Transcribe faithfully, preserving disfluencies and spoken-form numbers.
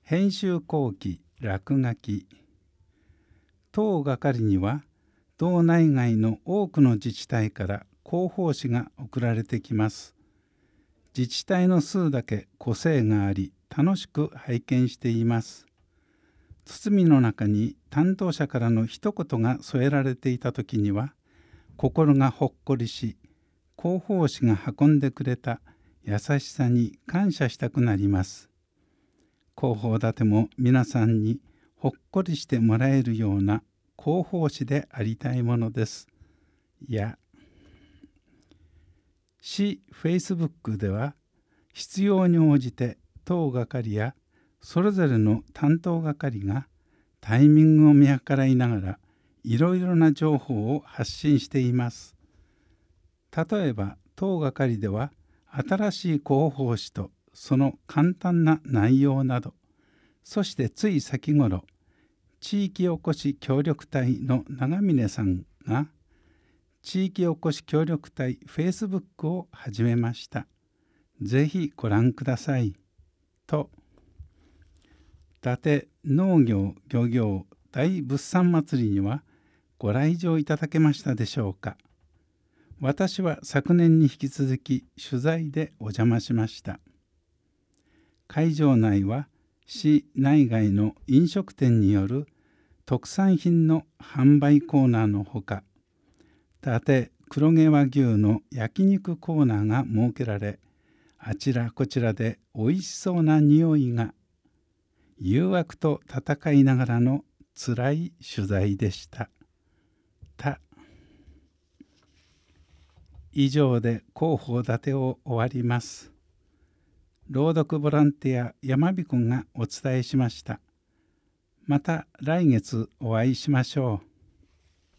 編集後期落書き。当係には道内外の多くの自治体から広報誌が送られてきます。自治体の数だけ個性があり、楽しく拝見しています。包みの中に担当者からの一言が添えられていた時には、心がほっこりし、広報誌が運んでくれた優しさに感謝したくなります。広報立ても皆さんにほっこりしてもらえるような広報誌でありたいものです。や、市 Facebook では必要に応じて当係やそれぞれの担当係がタイミングを見計らいながらいろいろな情報を発信しています。例えば当係では新しい広報誌とその簡単な内容など、そしてつい先頃、地域おこし協力隊の長峰さんが地域おこし協力隊 Facebook を始めました。ぜひご覧ください。と、伊達農業漁業大物産祭りにはご来場いただけましたでしょうか。私は昨年に引き続き取材でお邪魔しました。会場内は市内外の飲食店による特産品の販売コーナーのほか、伊達黒毛和牛の焼肉コーナーが設けられ、あちらこちらでおいしそうな匂いが、誘惑と戦いながらのつらい取材でした。た以上で広報立てを終わります。朗読ボランティア山彦がお伝えしました。また来月お会いしましょう。